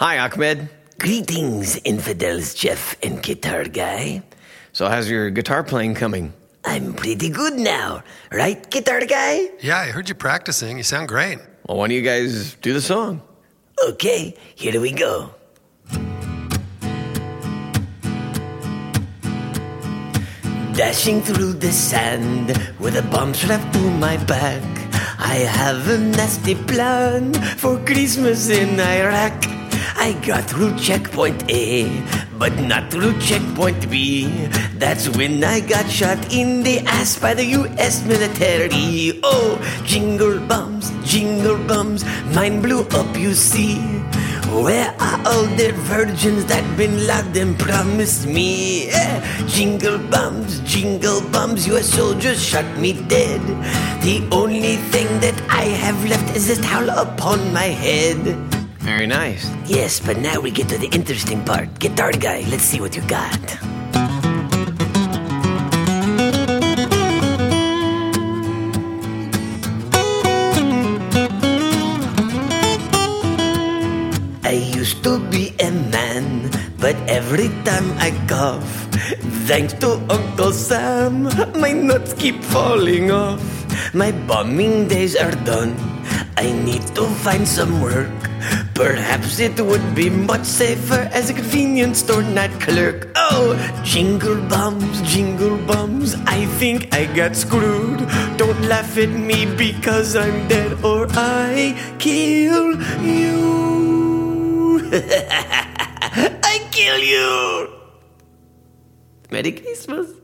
Hi, Ahmed. Greetings, infidels, Jeff and Guitar Guy. So how's your guitar playing coming? I'm pretty good now, right, Guitar Guy? Yeah, I heard you practicing. You sound great. Well, why don't you guys do the song? Okay, here we go. Dashing through the sand with a bomb strapped to my back, I have a nasty plan for Christmas in Iraq. I got through checkpoint A, but not through checkpoint B. That's when I got shot in the ass by the US military. Oh, jingle bums, mine blew up, you see. Where are all the virgins that Bin Laden promised me? Jingle bums, US soldiers shot me dead. The only thing that I have left is this towel upon my head. Very nice. Yes, but now we get to the interesting part. Guitar Guy, let's see what you got. I used to be a man, but every time I cough, thanks to Uncle Sam, my nuts keep falling off. My bombing days are done. I need to find some work. Perhaps it would be much safer as a convenience store night clerk. Oh, jingle bums, I think I got screwed. Don't laugh at me because I'm dead or I kill you. I kill you. Merry Christmas.